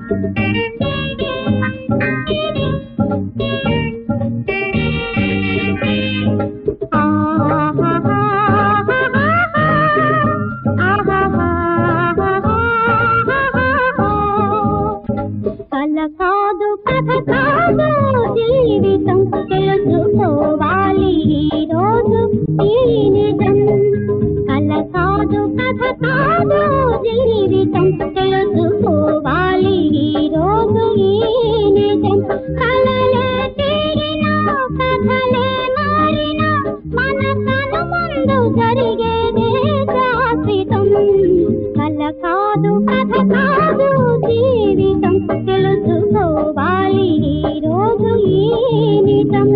కల కాదు కథ కాదు జీవితం తెలుసుకోవాలి ఈ రోజు ఈ నిజం. కల కాదు కథ కాదు జీవితం తెలుసుకోవాలి ఈ రోజు ఈ నిజం. కలలే తీరినా కథలే మారినా మన కను ముందు జరిగేదే శాశ్వతం. కల కాదు కథ కాదు జీవితం తెలుసుకోవాలి ఈ రోజు ఈ నిజం.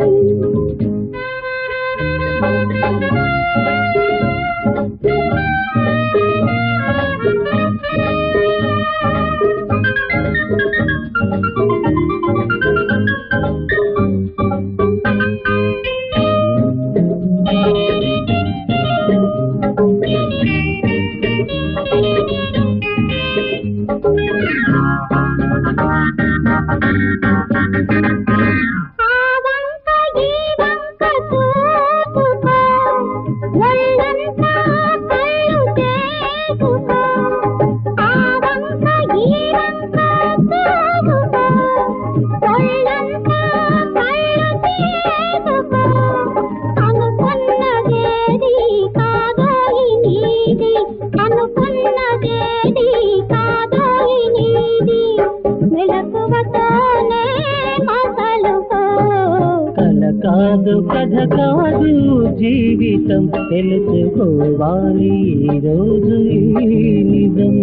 కాదు కథ కాదు జీవితం తెలుసుకోవాలి ఈ రోజు ఈ నిజం.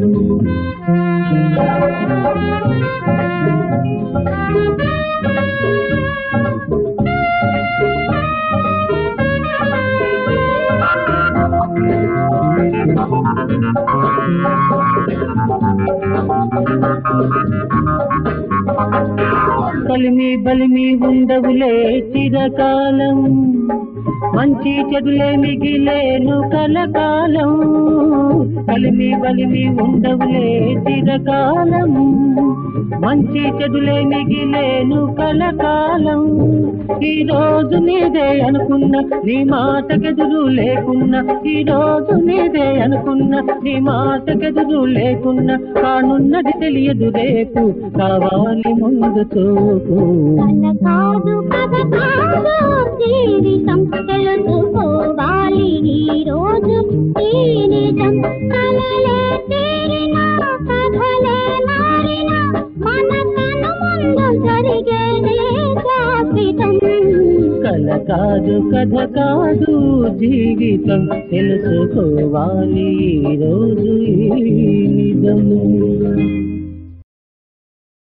కలిమి బలిమి ఉండవులే చిరకాలం, మంచి చెడులే మిగిలేను కలకాలం. కలిమి బలిమి ఉండవులే చిరకాలం, మంచి చెడులే మిగిలేను కలకాలం. ఈ రోజు నీదే అనుకున్నా నీ మాటకెదురు లేకున్నా, ఈ రోజు నీదే అనుకున్నా నీ మాటకెదురు లేకున్నా, కానున్నది తెలియదు రేపు కావాలి ముందు చూపు. కాదు కథ కాదు జీవితం తెలుసుకోవాలి ఈ రోజు ఈ నిజం. కలలే తీరినా కథలే మారినా మన కను ముందు జరిగేదే శాశ్వతం. కల కాదు కథ కాదు జీవితం తెలుసుకోవాలి ఈ రోజు